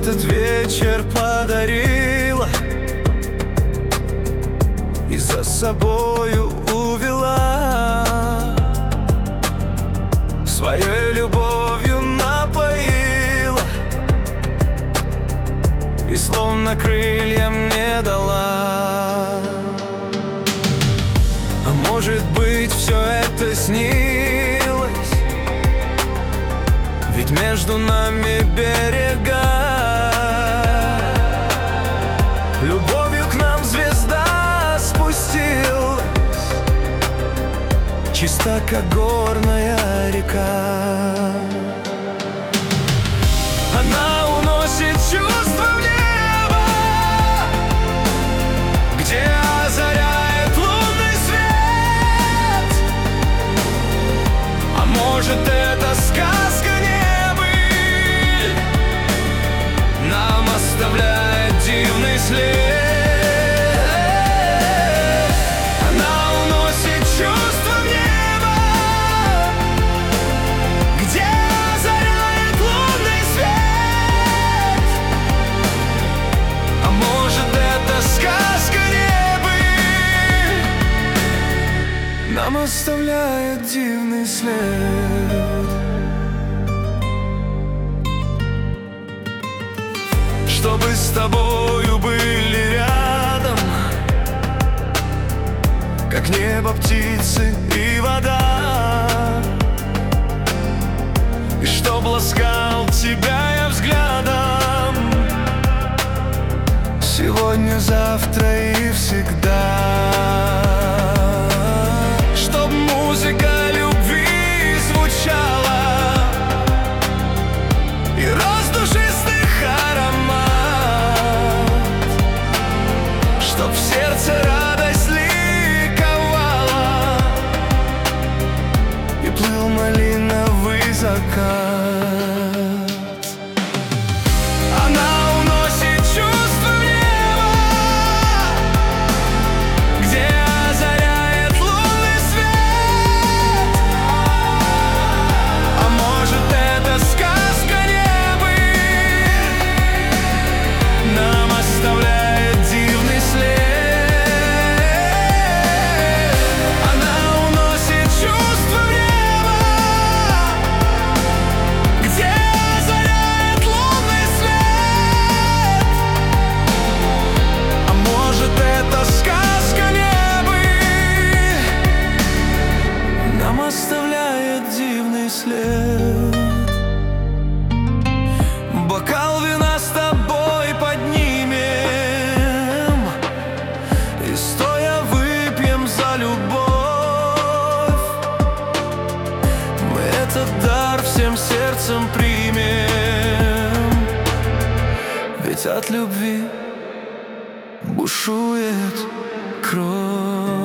этот вечер подарила и за собою увела, своей любовью напоила и словно крылья мне дала. А может быть, все это снилось, ведь между нами берега. Любовью к нам звезда спустилась, чиста, как горная река. Она уносит чувства в небо, где озаряет лунный свет. А может, это сказка небы нам оставляет дивный след. Нам оставляет дивный след. Чтобы с тобою были рядом, как небо, птицы и вода, и чтоб ласкал тебя я взглядом сегодня, завтра и всегда. Музыка любви звучала и роз душистых аромат, чтоб в сердце радость ликовала и плыл малиновый закат. Бокал вина с тобой поднимем и стоя выпьем за любовь. Мы этот дар всем сердцем примем, ведь от любви бушует кровь.